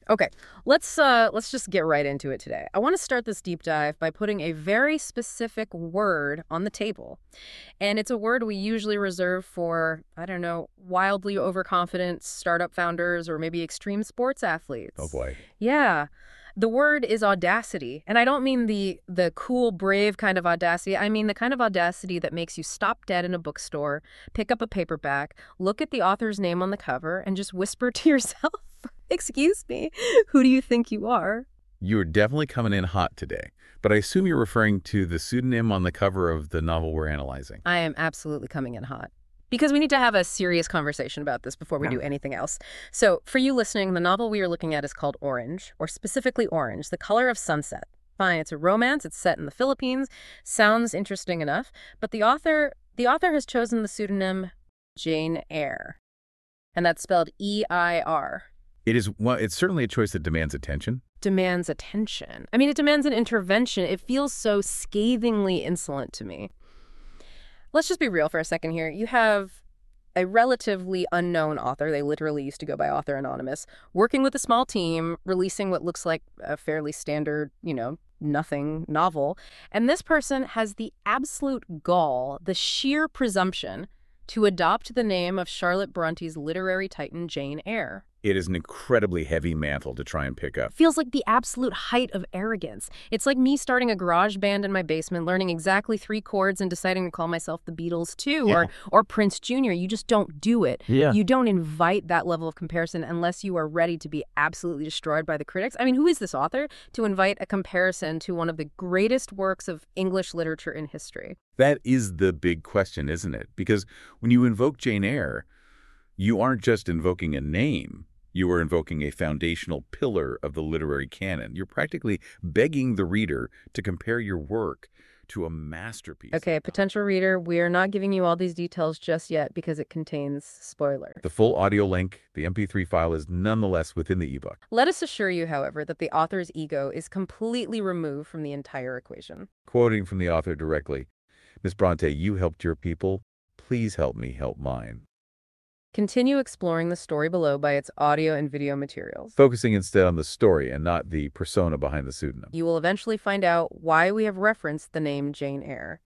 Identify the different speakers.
Speaker 1: Okay, let's just get right into it today. I want to start this deep dive by putting a very specific word on the table. And it's a word we usually reserve for, I don't know, wildly overconfident startup founders or maybe extreme sports
Speaker 2: Oh
Speaker 1: athletes.
Speaker 2: boy.
Speaker 1: Yeah. The word is audacity. And I don't mean the cool, brave kind of audacity. I mean the kind of audacity that makes you stop dead in a bookstore, pick up a paperback, look at the author's name on the cover, and just whisper to yourself, "Excuse me, who do you think you are?"
Speaker 2: You're definitely coming in hot today, but I assume you're referring to the pseudonym on the cover of the novel we're analyzing.
Speaker 1: I am absolutely coming in hot. Because we need to have a serious conversation about this before we do anything else. So, for you listening, the novel we are looking at is called Orange, or specifically Orange, The Color of Sunset. Fine, it's a romance, it's set in the Philippines, sounds interesting enough, but the author has chosen the pseudonym Jane Eyre, and that's spelled E-I-R.
Speaker 2: It's certainly a choice that demands attention.
Speaker 1: Demands attention. I mean, it demands an intervention. It feels so scathingly insolent to me. Let's just be real for a second here. You have a relatively unknown author, they literally used to go by author anonymous, working with a small team, releasing what looks like a fairly standard, nothing novel. And this person has the absolute gall, the sheer presumption to adopt the name of Charlotte Bronte's literary titan Jane Eyre.
Speaker 2: It is an incredibly heavy mantle to try and pick up.
Speaker 1: Feels like the absolute height of arrogance. It's like me starting a garage band in my basement, learning exactly 3 chords and deciding to call myself the Beatles too,
Speaker 2: Yeah.
Speaker 1: or Prince Jr. You just don't do it.
Speaker 2: Yeah.
Speaker 1: You don't invite that level of comparison unless you are ready to be absolutely destroyed by the critics. I mean, who is this author to invite a comparison to one of the greatest works of English literature in history?
Speaker 2: That is the big question, isn't it? Because when you invoke Jane Eyre, you aren't just invoking a name. You are invoking a foundational pillar of the literary canon. You're practically begging the reader to compare your work to a masterpiece.
Speaker 1: Okay, potential reader, we are not giving you all these details just yet because it contains spoilers.
Speaker 2: The full audio link, the MP3 file, is nonetheless within the ebook.
Speaker 1: Let us assure you, however, that the author's ego is completely removed from the entire equation.
Speaker 2: Quoting from the author directly, Miss Bronte, you helped your people. Please help me help mine.
Speaker 1: Continue exploring the story below by its audio and video materials.
Speaker 2: Focusing instead on the story and not the persona behind the pseudonym.
Speaker 1: You will eventually find out why we have referenced the name Jane Eyre.